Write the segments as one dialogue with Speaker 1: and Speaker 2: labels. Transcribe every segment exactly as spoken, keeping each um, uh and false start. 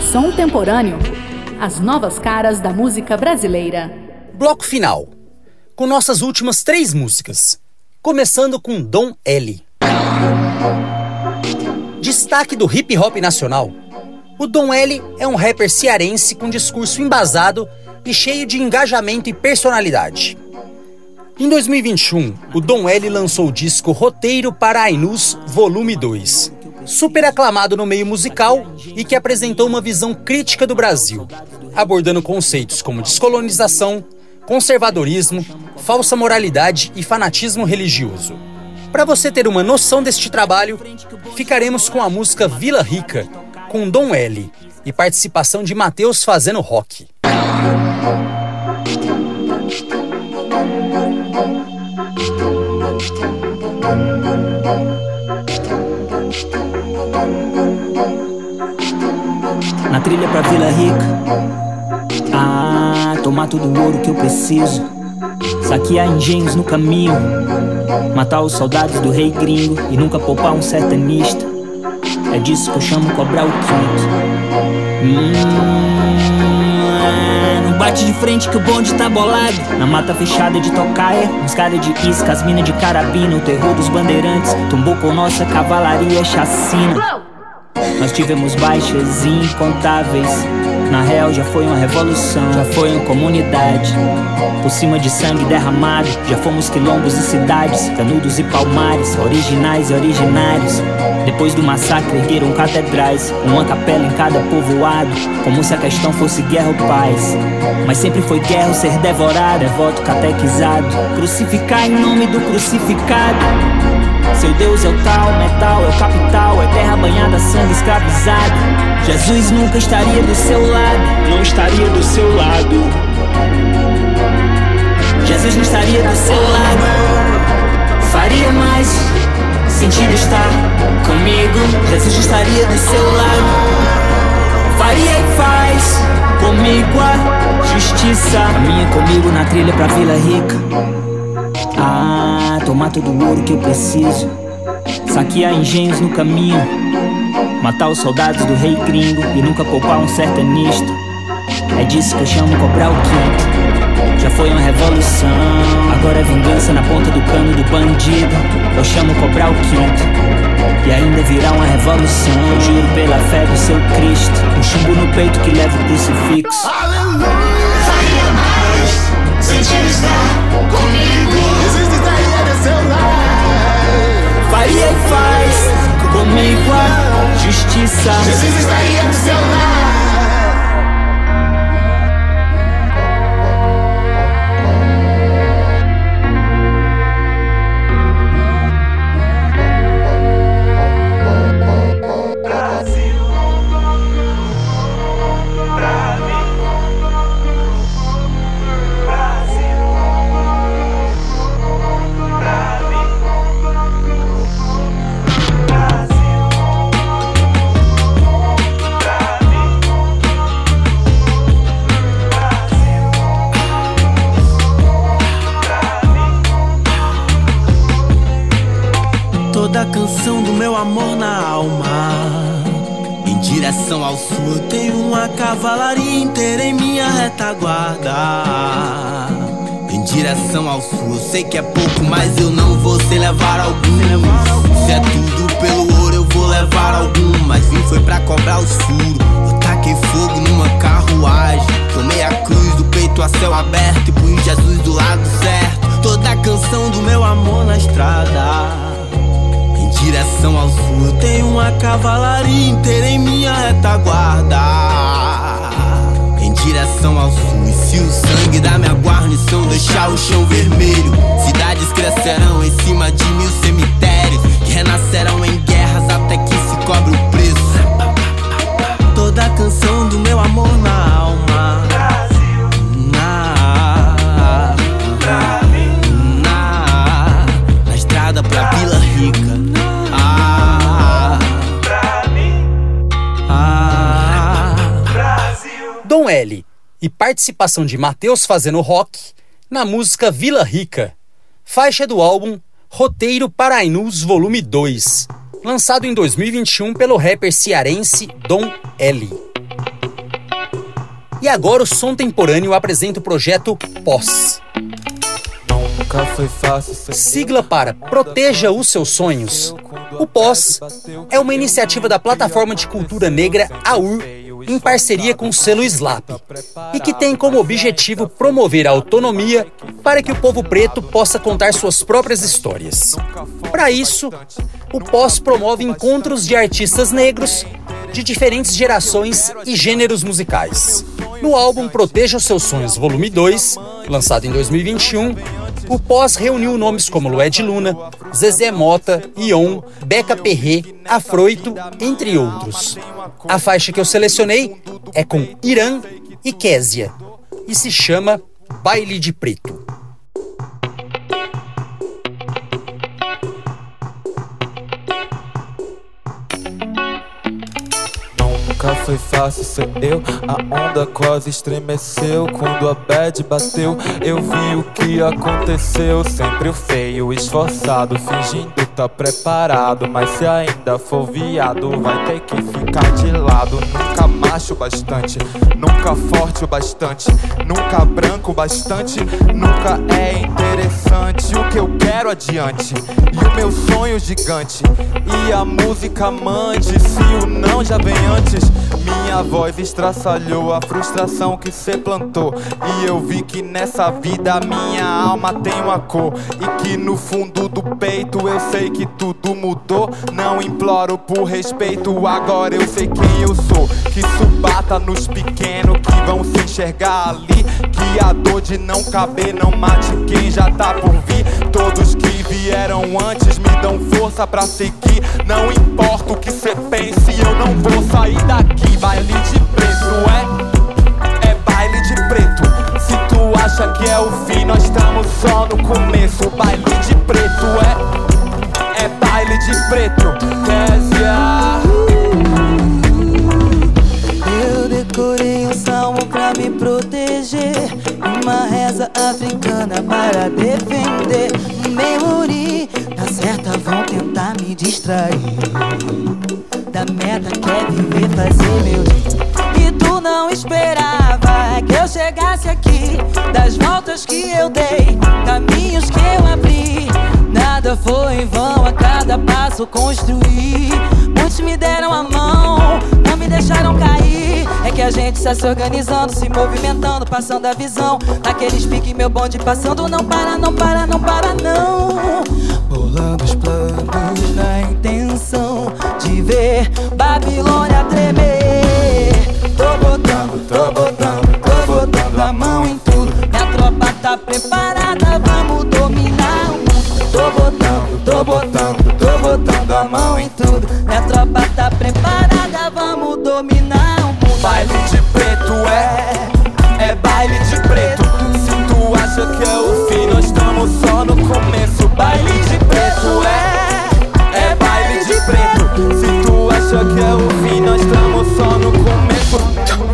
Speaker 1: Contemporâneo. As novas caras da música brasileira.
Speaker 2: Bloco final, com nossas últimas três músicas. Começando com Dom L. Destaque do hip hop nacional. O Dom L é um rapper cearense com discurso embasado e cheio de engajamento e personalidade. Em dois mil e vinte e um, o Dom L lançou o disco Roteiro para Ainus Volume dois, super aclamado no meio musical e que apresentou uma visão crítica do Brasil, abordando conceitos como descolonização, conservadorismo, falsa moralidade e fanatismo religioso. Para você ter uma noção deste trabalho, ficaremos com a música Vila Rica, com Dom L e participação de Matheus fazendo rock.
Speaker 3: Na trilha pra Vila Rica, ah, tomar todo o ouro que eu preciso, saquear engenhos no caminho, matar os soldados do rei gringo e nunca poupar um sertanista. É disso que eu chamo cobrar o quinto. Hum, não bate de frente que o bonde tá bolado. Na mata fechada de tocaia, uns cara de isca, as mina de carabina, o terror dos bandeirantes tombou com nossa cavalaria chacina. Nós tivemos baixas incontáveis. Na real já foi uma revolução, já foi uma comunidade. Por cima de sangue derramado, já fomos quilombos e cidades, canudos e palmares, originais e originários. Depois do massacre ergueram catedrais, uma capela em cada povoado, como se a questão fosse guerra ou paz. Mas sempre foi guerra ou ser devorado, devoto catequizado, crucificar em nome do crucificado. Seu Deus é o tal, metal, é o capital, é terra banhada, sangue escravizado. Jesus nunca estaria do seu lado, não estaria do seu lado. Jesus não estaria do seu lado. Faria mais sentido estar comigo. Jesus não estaria do seu lado. Faria e faz comigo a justiça. Caminha comigo na trilha pra Vila Rica. Ah, tomar todo o ouro que eu preciso, saquear engenhos no caminho, matar os soldados do rei gringo e nunca poupar um sertanista. É disso que eu chamo cobrar o quinto. Já foi uma revolução, agora é vingança na ponta do cano do bandido. Eu chamo cobrar o quinto, e ainda virá uma revolução. Eu juro pela fé do seu Cristo, um chumbo no peito que leva o crucifixo.
Speaker 4: Faria mais sentido estar comigo. Jesus estaria do seu lado.
Speaker 3: Faria e faz comigo a justiça.
Speaker 4: Jesus estaria do seu lado.
Speaker 5: Toda a canção do meu amor na alma, em direção ao sul eu tenho uma cavalaria inteira em minha retaguarda. Em direção ao sul eu sei que é pouco, mas eu não vou sem levar algum. Se é tudo pelo ouro eu vou levar algum, mas vim foi pra cobrar os furos. Eu taquei fogo numa carruagem, tomei a cruz do peito a céu aberto e pus Jesus do lado certo. Toda a canção do meu amor na estrada, em direção ao sul eu tenho uma cavalaria inteira em minha retaguarda. Em direção ao sul, e se o sangue da minha guarnição deixar o chão vermelho, cidades crescerão em cima de mil cemitérios, que renascerão em guerras até que se cobre o preço. Toda a canção do meu amor na alma, na, na, na, na estrada pra Vila Rica.
Speaker 2: Dom L e participação de Matheus fazendo rock na música Vila Rica, faixa do álbum Roteiro para Ainus Volume dois, lançado em dois mil e vinte e um pelo rapper cearense Dom L. E agora o Som Temporâneo apresenta o projeto Pós. Sigla para Proteja os Seus Sonhos. O Pós é uma iniciativa da plataforma de cultura negra A U R, em parceria com o selo Slap, e que tem como objetivo promover a autonomia para que o povo preto possa contar suas próprias histórias. Para isso, o Pós promove encontros de artistas negros de diferentes gerações e gêneros musicais. No álbum Proteja os Seus Sonhos, volume dois, lançado em dois mil e vinte e um, o Pós reuniu nomes como Lued Luna, Zezé Mota, Ion, Beca Perré, Afroito, entre outros. A faixa que eu selecionei é com Irã e Kézia e se chama Baile de Preto.
Speaker 6: Nunca foi fácil ser eu, a onda quase estremeceu. Quando a bad bateu, eu vi o que aconteceu. Sempre o feio, esforçado, fingindo tá preparado. Mas se ainda for viado, vai ter que ficar de lado. Nunca macho bastante, nunca forte o bastante, nunca branco bastante, nunca é interessante. O que eu quero adiante, e o meu sonho gigante, e a música amante. Se o não já vem antes, minha voz estraçalhou a frustração que cê plantou. E eu vi que nessa vida a minha alma tem uma cor, e que no fundo do peito eu sei que tudo mudou. Não imploro por respeito, agora eu sei quem eu sou. Que isso bata nos pequenos que vão se enxergar ali, que a dor de não caber não mate quem já tá por vir. Todos que vieram antes me dão força pra seguir. Não importa o que cê pense, eu não vou sair daqui. Baile de preto, é? É baile de preto. Se tu acha que é o fim, nós estamos só no começo. Baile de preto, é? É baile de preto. Kézia.
Speaker 7: Eu decorei um salmo pra me proteger, uma reza africana para defender. Memori, na certa vão tentar me distrair da meta que é viver, fazer meu dia. E tu não esperava que eu chegasse aqui, das voltas que eu dei, caminhos que eu abri. Nada foi em vão, a cada passo construí. Muitos me deram a mão, não me deixaram cair. É que a gente está se organizando, se movimentando, passando a visão daqueles piques, meu bonde passando. Não para, não para, não para, não. Rolando os planos na intenção de ver Babilônia tremer. Tô botando, tô botando, tô botando a mão em tudo. Minha tropa tá preparada, vamos dominar o mundo. Tô botando, tô botando, tô botando a mão em tudo. Minha tropa tá preparada, vamos dominar o mundo.
Speaker 6: Baile de preto, é? É baile de preto. Se tu acha que é o fim, nós estamos só no começo. Baile de preto, é? É baile de preto. Se tu acha que é o fim, nós estamos só no começo.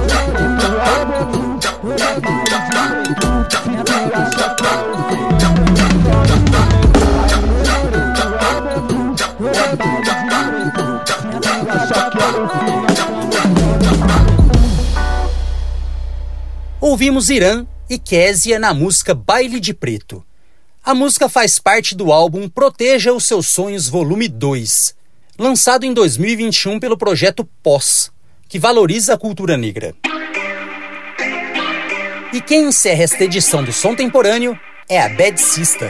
Speaker 2: Ouvimos Irã e Kézia na música Baile de Preto. A música faz parte do álbum Proteja os Seus Sonhos, volume dois, lançado em dois mil e vinte e um pelo projeto Pós, que valoriza a cultura negra. E quem encerra esta edição do Som Temporâneo é a Bad Sista.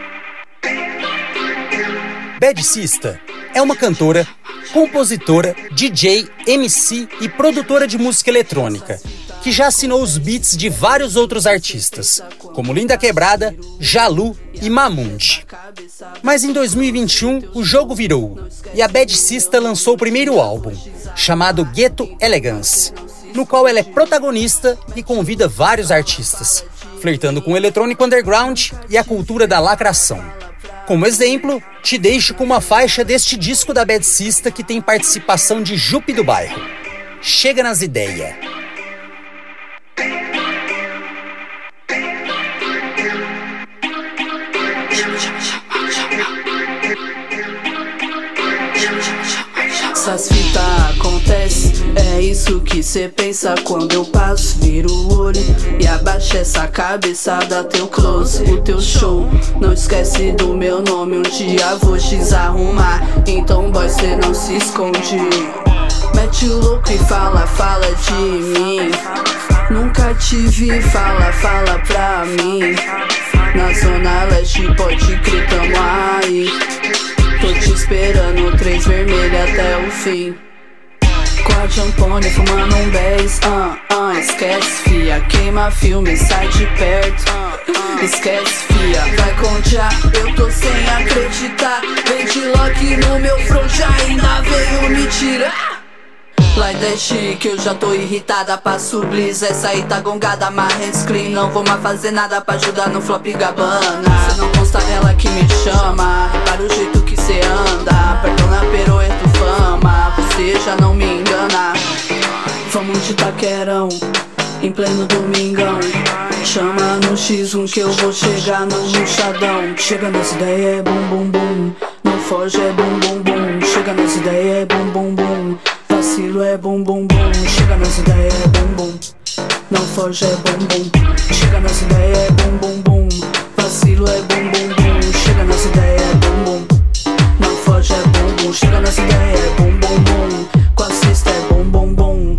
Speaker 2: Bad Sista é uma cantora, compositora, D J, M C e produtora de música eletrônica, que já assinou os beats de vários outros artistas, como Linda Quebrada, Jalu e Mamundi. Mas em dois mil e vinte e um, o jogo virou, e a Bad Sista lançou o primeiro álbum, chamado Ghetto Elegance, no qual ela é protagonista e convida vários artistas, flertando com o eletrônico underground e a cultura da lacração. Como exemplo, te deixo com uma faixa deste disco da Bad Sista que tem participação de Jupe do Bairro. Chega nas ideias.
Speaker 8: Essas fitas acontecem, é É isso que cê pensa quando eu passo, vira o olho e abaixa essa cabeça, dá teu close, o teu show. Não esquece do meu nome, um dia vou desarrumar. Então boy, cê não se esconde. Mete o louco e fala, fala de mim. Nunca te vi, fala, fala pra mim. Na zona leste pode crer, tamo aí. Tô te esperando, três vermelha até o fim. Com a Jampone fumando um dez, ah, ah, esquece fia. Queima filme, sai de perto, uh, esquece fia. Vai contar, eu tô sem acreditar. Vem de Loki no meu front, já ainda veio me tirar. Like that shit, que eu já tô irritada. Passo bliss, essa aí tá gongada. My hands clean, não vou mais fazer nada pra ajudar no flop Gabbana. Cê não consta nela que me chama. Repara o jeito que cê anda. Perdona peroeto fama, você já não me engana. Vamos de taquerão, em pleno domingão. Chama no xis um que eu vou chegar no luxadão. Chega nessa ideia é bum bum bum. Não foge é bum bum bum. Chega nessa ideia é bum bum bum. Vacilo é bum bum bum. Chega nessa ideia é bum bum. Não foge é bum bum. Chega nessa ideia é bum bum bum. Vacilo é bum bum bum. Chega nessa ideia é bum bum. Não foge é bum bum. Chega nessa ideia é bum bum bum. Com a cista é bum bum bum.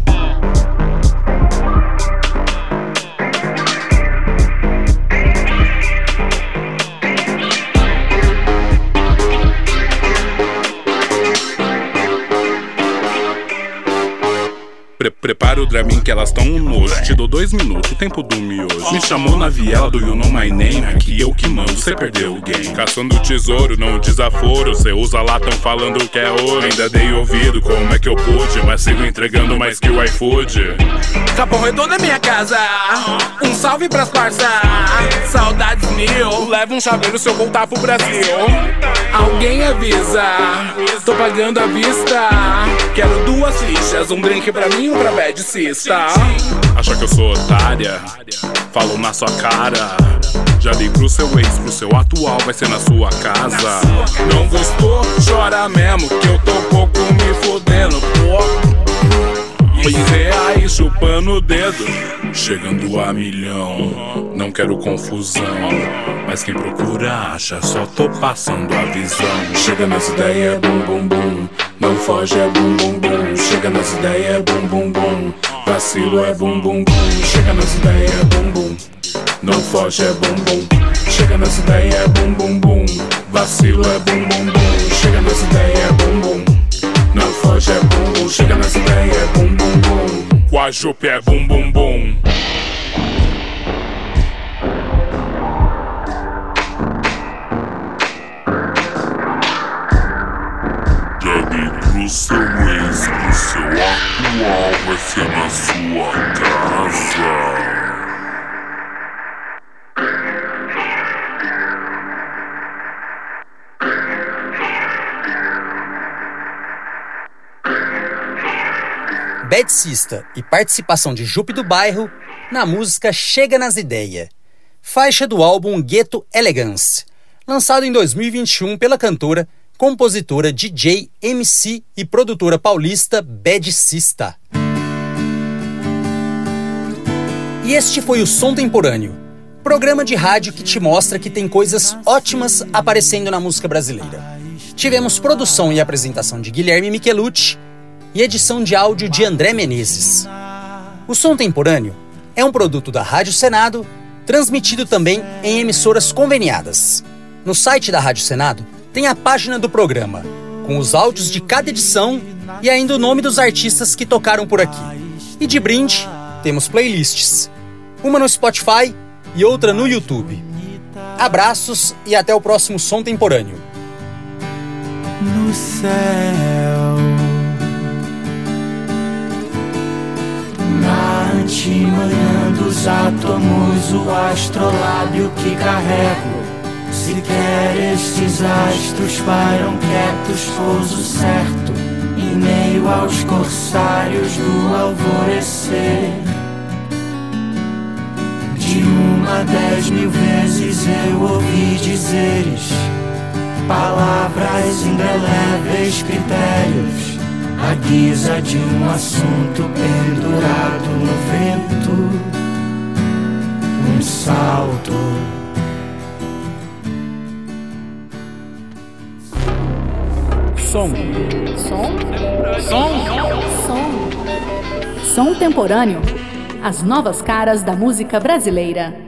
Speaker 9: Pre Prepara o Dramin que elas tão um nojo. Te dou dois minutos, o tempo do miojo. Me chamou na viela do You Know My Name. Aqui eu que mando, cê perdeu o game. Caçando tesouro, não desaforo. Cê usa lá, tão falando que é ouro. Ainda dei ouvido, como é que eu pude? Mas sigo entregando mais que o iFood.
Speaker 10: Capão Redondo é minha casa. Um salve pras parça. Saudades mil. Leva um chaveiro se eu voltar pro Brasil. Alguém avisa, tô pagando à vista. Quero duas fichas, um drink pra mim e um pra bad cista.
Speaker 9: Acha que eu sou otária? Falo na sua cara. Já dei pro seu ex, pro seu atual, vai ser na sua casa.
Speaker 10: Não gostou? Chora mesmo, que eu tô pouco me fodendo, pô.
Speaker 9: E cê aí chupando o dedo, chegando a milhão. Não quero confusão, mas quem procura acha, só tô passando a visão.
Speaker 10: Chega nessa ideia é bum bum bum. Não foge é bum bum bum. Chega nessa ideia é bum bum bum. Vacilo é bum bum bum. Chega nessa ideia é bum bum. Não foge é bum bum. Chega nessa ideia é bum bum bum. Vacilo é bum bum bum. Chega nessa ideia é bum bum. Não foge é bum bum. Chega nessa ideia é bum bum bum.
Speaker 9: Com a Jupe é bum bum bum.
Speaker 11: Já dei pro seu ex, pro seu atual, vai ser na sua casa.
Speaker 2: Bad Cista e participação de Jupe do Bairro na música Chega nas Ideias, faixa do álbum Ghetto Elegance, lançado em dois mil e vinte e um pela cantora, compositora, D J, M C e produtora paulista Bad Cista. E este foi o Som Temporâneo, programa de rádio que te mostra que tem coisas ótimas aparecendo na música brasileira. Tivemos produção e apresentação de Guilherme Michelucci e edição de áudio de André Menezes. O Som Temporâneo é um produto da Rádio Senado, transmitido também em emissoras conveniadas. No site da Rádio Senado tem a página do programa, com os áudios de cada edição e ainda o nome dos artistas que tocaram por aqui. E de brinde, temos playlists, uma no Spotify e outra no YouTube. Abraços e até o próximo Som Temporâneo.
Speaker 5: No céu, na antemanhã dos átomos, o astrolábio que carrego. Sequer estes astros param quietos, pouso certo, em meio aos corsários do alvorecer. De uma a dez mil vezes eu ouvi dizeres, palavras indeléveis, critérios,
Speaker 10: à guisa de um assunto pendurado no vento, um salto.
Speaker 1: Som. Som? Som. Som. Som temporâneo. As novas caras da música brasileira.